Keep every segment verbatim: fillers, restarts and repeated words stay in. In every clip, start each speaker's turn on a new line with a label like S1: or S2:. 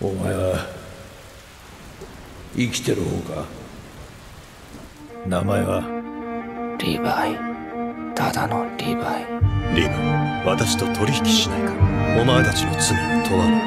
S1: お前は生きてる方か？名前は？
S2: リヴァイ。ただのリヴァイ。
S3: リヴァイ、私と取引しないか。お前たちの罪は問わない。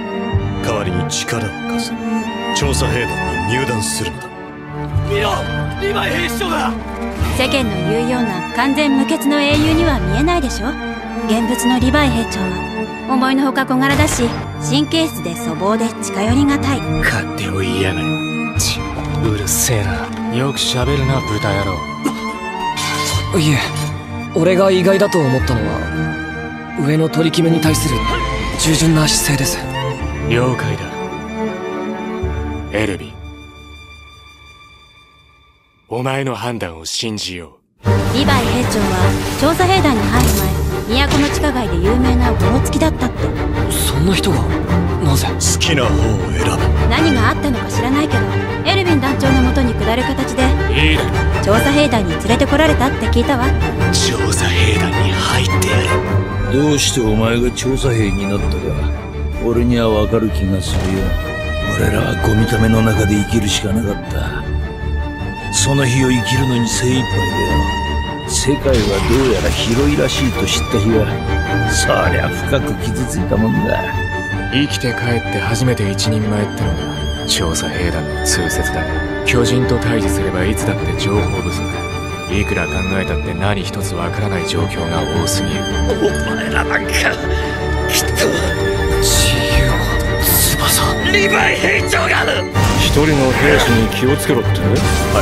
S3: 代わりに力を貸せ。調査兵団に入団するのだ。
S4: 見ろ、リヴァイ兵士長だ。
S5: 世間の言うような完全無欠の英雄には見えないでしょ。現物のリヴァイ兵長は思いのほか小柄だし、神経質で粗暴で近寄りがたい。
S2: 勝手を言いやがる。ち、うるせえな。よく喋るな、豚野郎。
S6: いえ、俺が意外だと思ったのは上の取り決めに対する従順な姿勢です。
S2: 了解だ。エルヴィン、お前の判断を信じよう。
S5: リヴァイ兵長は調査兵団に入る前、都の地下街で有名なゴロつきだったって。
S6: そんな人がなぜ？
S3: 好きな方を選べ。
S5: 何があったのか知らないけど、エルヴィン団長のもとに下る形で
S2: いいだろ。
S5: 調査兵団に連れてこられたって聞いたわ。
S2: 調査兵団に入ってやる。
S1: どうしてお前が調査兵になったか俺にはわかる気がするよ。俺らはゴミための中で生きるしかなかった。その日を生きるのに精一杯だよ。世界はどうやら広いらしいと知った日はそりゃ深く傷ついたもんだ。
S2: 生きて帰って初めて一人前ってのが調査兵団の通説だが、巨人と対峙すればいつだって情報不足だ。いくら考えたって何一つわからない状況が多すぎる。
S4: お前らなんかきっと
S6: 自由の翼。
S4: リヴァイ兵長が。
S3: 一人の兵士に気をつけろって？はい、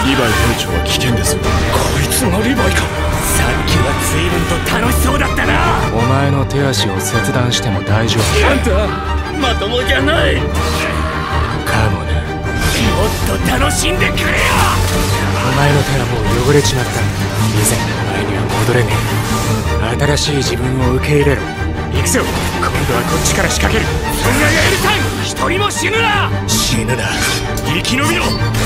S3: リヴァイ兵長は危険です。
S4: こいつがリヴァイか。さっきは随分と楽しそうだったな。
S2: お前の手足を切断しても大丈夫。
S4: あんたまともじゃない。
S2: かもね。
S4: もっと楽しんでくれよ。
S2: お前の手はもう汚れちまった。以前の前には戻れねえ。新しい自分を受け入れろ。行くぞ。今度はこっちから仕掛ける。
S4: そんなやりたい。一人も死ぬな。
S2: 死ぬな。生き延びろ。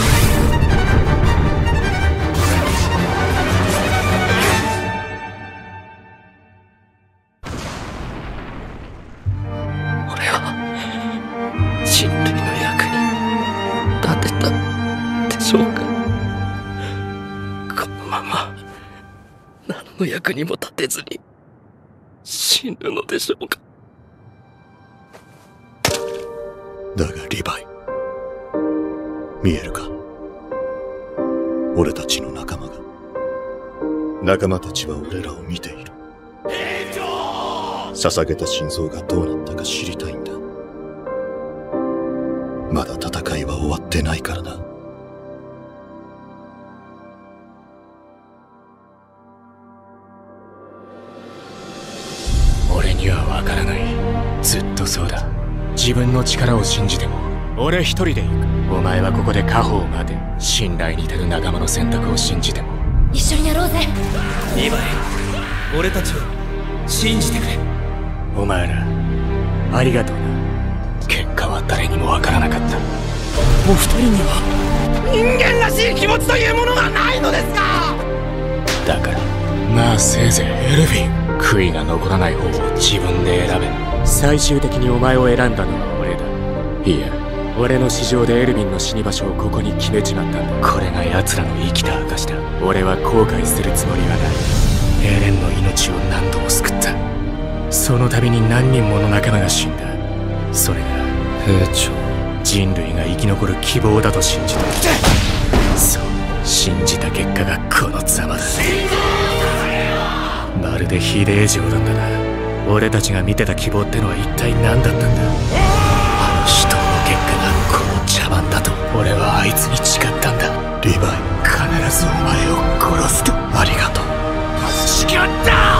S6: 俺は人類の役に立てたでしょうか。このまま何の役にも立てずに死ぬのでしょうか。
S3: だがリヴァイ、見えるか？俺たちの仲間が。仲間たちは俺らを見ている。捧げた心臓がどうなったか知りたいんだ。まだ戦いは終わってないからな。
S2: 俺にはわからない。ずっとそうだ。自分の力を信じても俺一人で行く。お前はここで家宝を待て。信頼に足る仲間の選択を信じても。
S5: 一緒にやろうぜ。
S4: リヴァイ、俺たちを信じてくれ。
S2: お前らありがとうな。結果は誰にもわからなかった。
S4: お二人には人間らしい気持ちというものがないのですか？
S2: だからまあせいぜいエルヴィン、悔いが残らない方を自分で選べ。最終的にお前を選んだのは俺だ。いや、俺の市場でエルヴィンの死に場所をここに決めちまったんだ。これが奴らの生きた証だ。俺は後悔するつもりはない。エレンの命を何度も救った。その度に何人もの仲間が死んだ。それが
S6: 兵長、
S2: 人類が生き残る希望だと信じた。そう、信じた結果がこのざまだ。まるでひでえ冗談だな。俺たちが見てた希望ってのは一体何だったんだ。あの死闘の結果がこの茶番だと俺はあいつに誓ったんだ。
S3: リヴァイ、
S2: 必ずお前を殺すと。
S3: ありがとう。
S4: 誓った。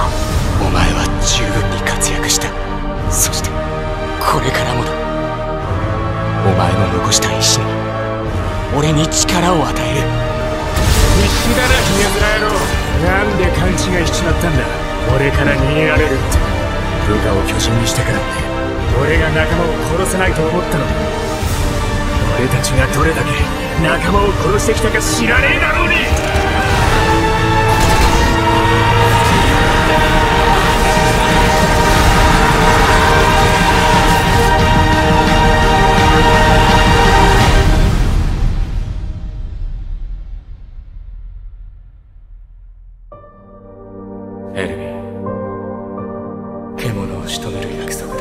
S2: お前は十分に活躍した。そしてこれからもだ。お前の残した石に俺に力を与える。必死だな、ヒゲ面野郎。なんで勘違いしちまったんだ。俺から逃げられるって。部下を巨人にしてからって俺が仲間を殺せないと思ったのだ。俺たちがどれだけ仲間を殺してきたか知らねえだろうに。 エルヴィン、獣を仕留める約束